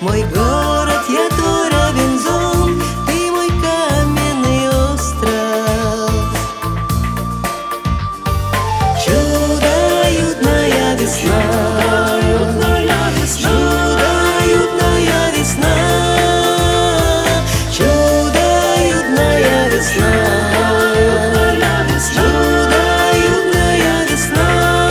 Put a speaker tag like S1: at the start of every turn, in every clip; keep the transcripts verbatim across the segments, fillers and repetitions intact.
S1: Мой город, я твой Робинзон, ты мой каменный остров. Чудо-ютная весна, чудо-ютная весна, чудо-ютная весна, чудо-ютная весна.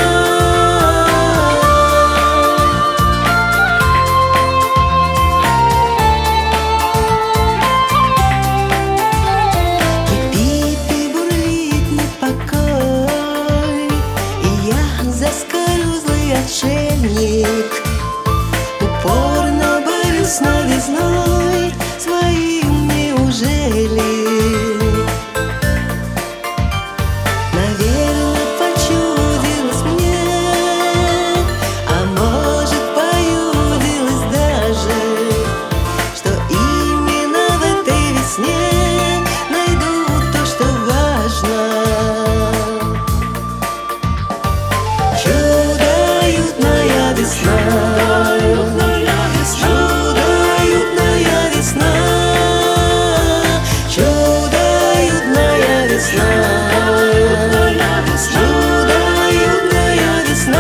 S1: Кипит и бурлит непокой, и я заскорузлый отшельник упорно борюсь с новизной своим. Неужели, наверное, почудилось мне, а может, поюдилось даже, что именно в этой весне найду то, что важно. Чудо-ютная весна, чудо-ютная весна, чудо-ютная весна, чудо-ютная весна.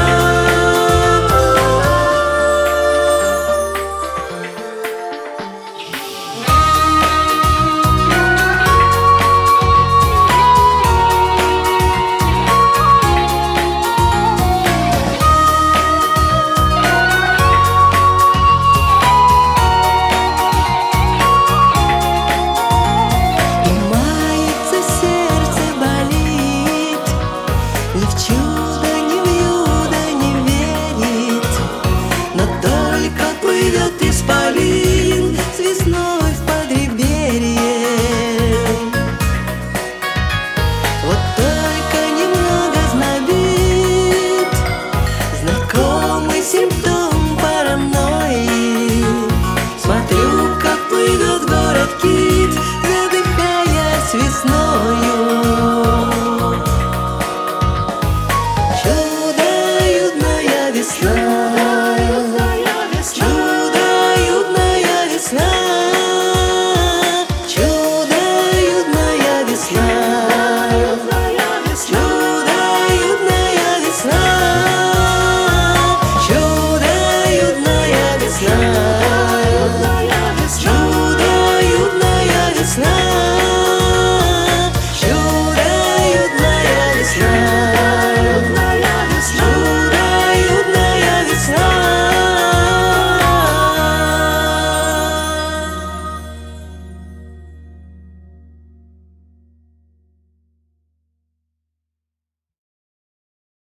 S1: Ни в чудо, ни в юдо не верит, но только плывет исполин.